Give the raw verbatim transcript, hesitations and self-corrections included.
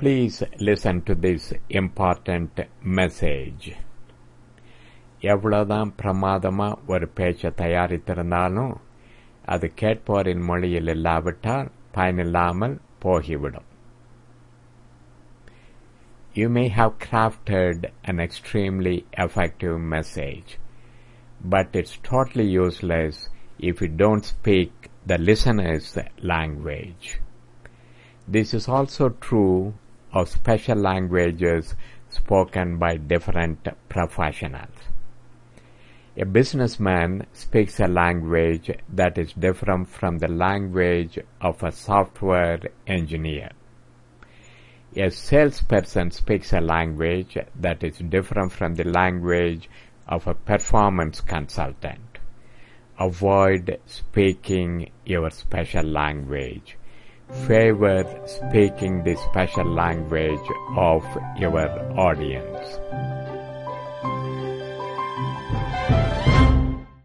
Please listen to this important message. எவ்வளவுதான் பிரமாதமா ஒரு பேச்சை தயாரித்திருந்தாலும் அது கேட்போரின் மொழியில் இல்லாவிட்டால் பயனில்லாமல் போகிவிடும். You may have crafted an extremely effective message, but it's totally useless if you don't speak the listener's language. This is also true of special languages spoken by different professionals. A businessman speaks a language that is different from the language of a software engineer. A salesperson speaks a language that is different from the language of a performance consultant. Avoid speaking your special language. Favor speaking the special language of your audience.